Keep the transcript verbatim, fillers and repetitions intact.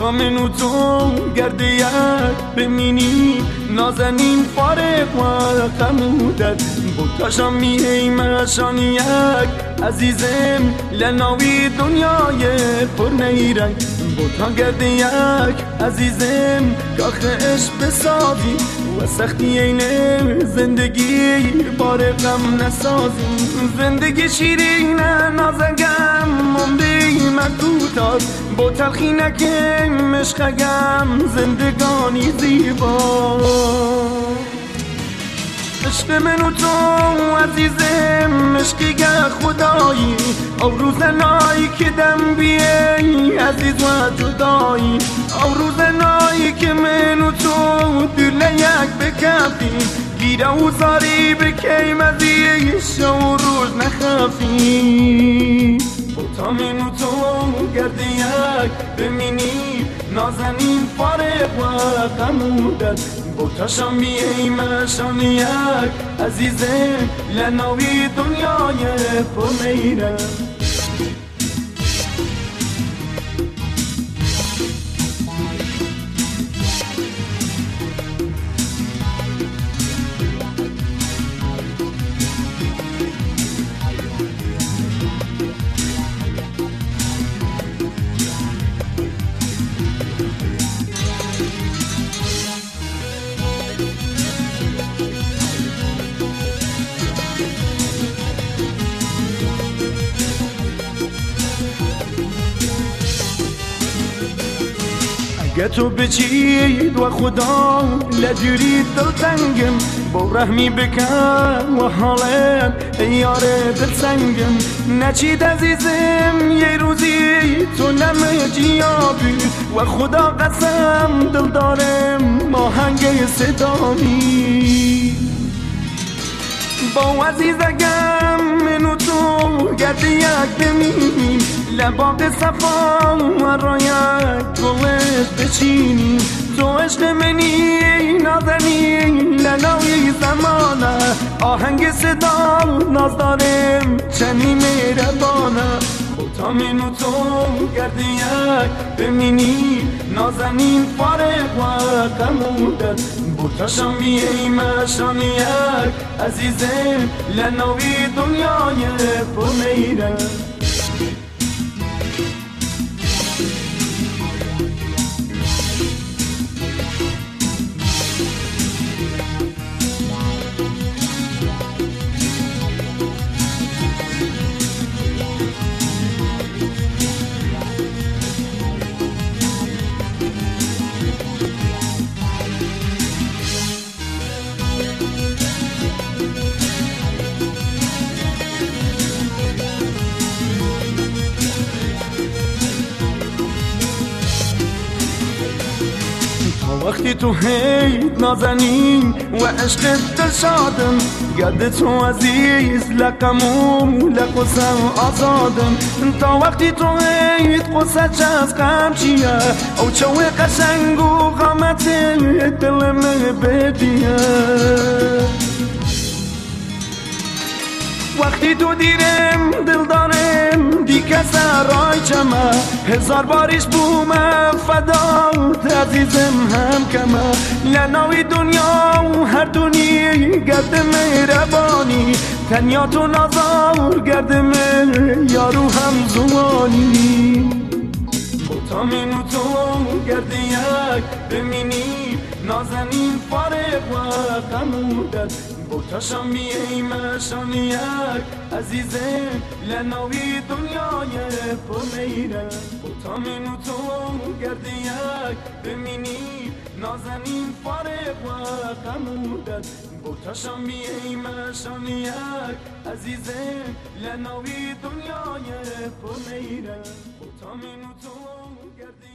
بوتا منو تو گردیک بمینی نازنین فارق و قمودت بوتاشم میهیم شانیک عزیزم لناوی دنیای پر نیرنگ بوتا گردیک عزیزم کاخش بسازی و سختی اینه زندگی بار غم نسازی زندگی شیرینه نازگم ممدی مکوتاز با تلخی نکم عشقگم زندگانی زیبا عشق من و تو عزیزم عشقی که خدایی او روزنایی که دم بیایی عزیز و جدایی او روزنایی که من و تو دل یک بکفی گیره و زاری بکیم عزیز شو روز نخافی بوتا من و تو گردیک بمینی نازنین فارق و قمودت بوتاشم میهیم شانیک عزیزم لناوی دنیای پر نیرم اگه تو بچید و خدا لدوری دلتنگم با رحمی بکن و حالم یاره دلسنگم نچید عزیزم یه روزی تو نمجیابی و خدا قسم دل دارم آهنگ صدایی با عزیزگم منو تو گردیک بمینیم لباق صفا و رایک گلش بچینیم تو عشق منی نازنی لناوی زمانه آهنگ صدا ناز دارم چنی مهربانه بوتا منو تو گردیک بمینی نازنین فارق و قمودت بوتاشم میهیم شانیک عزیزم لناوی دنیای پر نیرم وقتی تو هید نازنین و عشقت دل شادم گرد تو عزیز لقموم لقصم آزادم تا وقتی تو هید قصه چه از غم چیه او چوه قشنگ و قامت دلم بدیه وقتی تو دیرم دل دارم دیگه سرای چمه هزار باریش بومه فدات عزیزم هم کمه لناوی دنیا و هر دونی گرد مهربانی تنیا تو نازار گرد مهر یارو هم زمانی بوتا منو تو گردیک بمینی نازنین فارق و قمودت بوتاشم میهیم شانیک عزیزم لناوی دنیای پر نیرم بوتا منو تو گردیک بمینی نازنین فارق و قمودت بوتاشم میهیم شانیک عزیزم لناوی دنیای پر نیرم بوتا منو تو گردیک